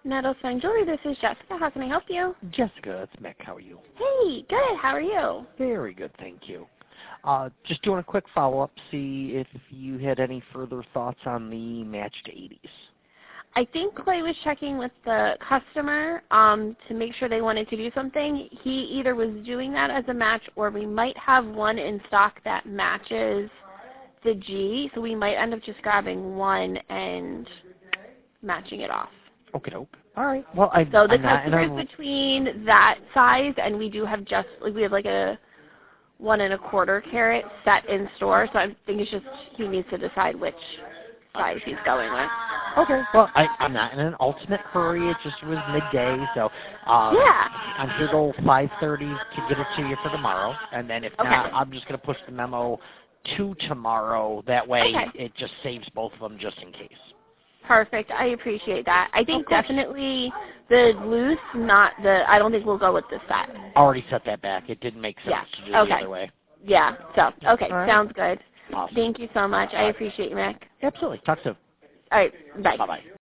Meadowstone Jewelry, this is Jessica. How can I help you? Jessica, it's Mick. How are you? Hey, good. How are you? Very good, thank you. Just doing a quick follow-up, see if you had any further thoughts on the matched 80s. I think Clay was checking with the customer to make sure they wanted to do something. He either was doing that as a match or we might have one in stock that matches the G, so we might end up just grabbing one and matching it off. Okay, doke. All right. Well, so the customer's between that size, and we do have we have like a 1 1/4 carat set in store. So I think it's just he needs to decide which size he's going with. Okay. Well, I'm not in an ultimate hurry. It just was midday, so yeah. I'm here till 5:30 to get it to you for tomorrow, and then if not, I'm just going to push the memo to tomorrow. That way, it just saves both of them just in case. Perfect. I appreciate that. I think definitely the loose, not the. I don't think we'll go with the set. Already set that back. It didn't make sense to do the other way. Yeah. So okay, right. Sounds good. Awesome. Thank you so much. I appreciate you, Mick. Absolutely. Talk soon. All right. Bye. Bye-bye.